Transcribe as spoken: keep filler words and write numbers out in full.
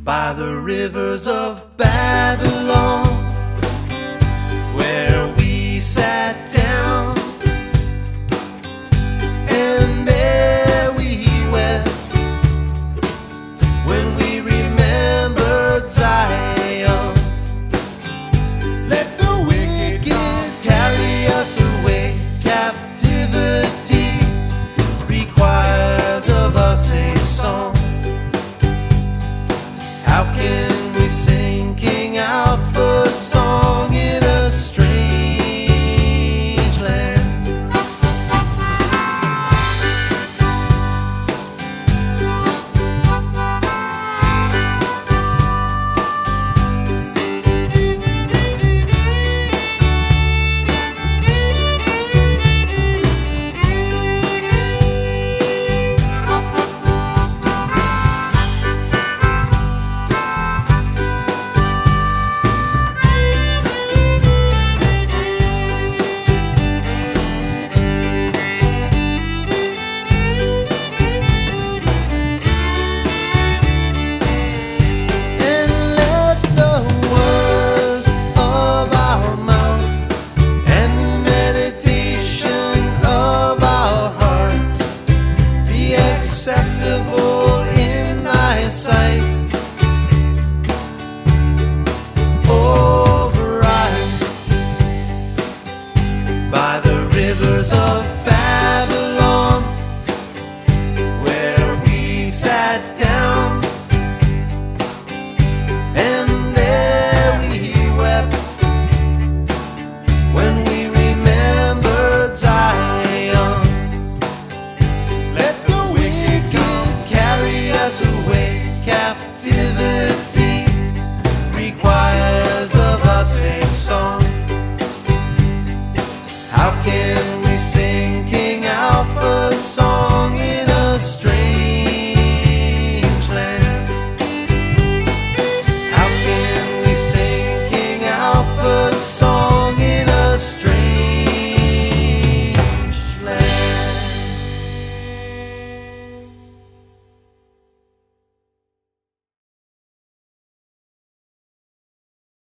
by the rivers of Babylon, where we sat down and there we wept when we remembered Zion. Let the wicked carry us away. Captivity requires of us a song. How can